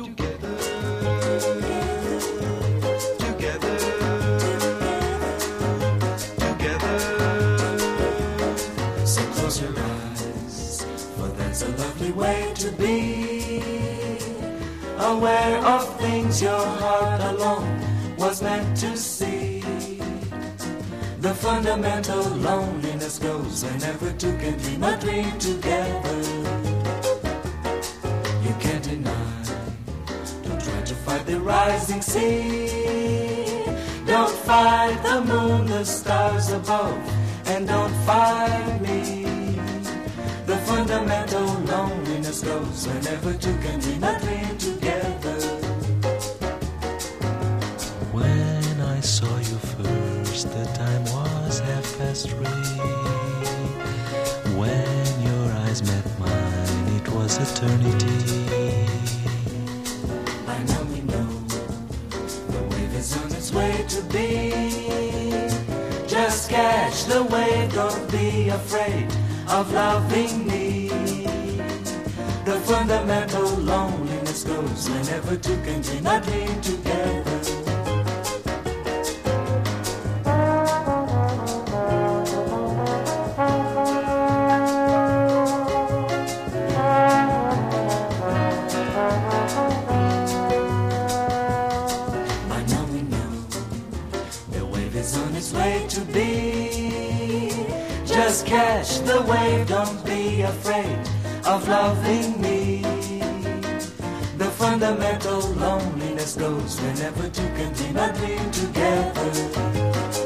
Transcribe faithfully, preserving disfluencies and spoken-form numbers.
together, together, together. So close your eyes, for that's a lovely way to be, aware of things your heart alone was meant to see. The fundamental loneliness goes whenever two can dream a dream together. You can't deny, don't try to fight the rising sea. Don't fight the moon, the stars above, and don't fight me. The fundamental loneliness goes whenever two can dream a dream together. When I saw you first, the time was half past three. When your eyes met mine, it was eternity. By now we know the wave is on its way to be. Just catch the wave, don't be afraid of loving me. The fundamental loneliness goes whenever two can dream a dream together. By now we know the wave is on its way to be. Just catch the wave, don't be afraid of loving me. The fundamental loneliness goes whenever two can dream a dream together.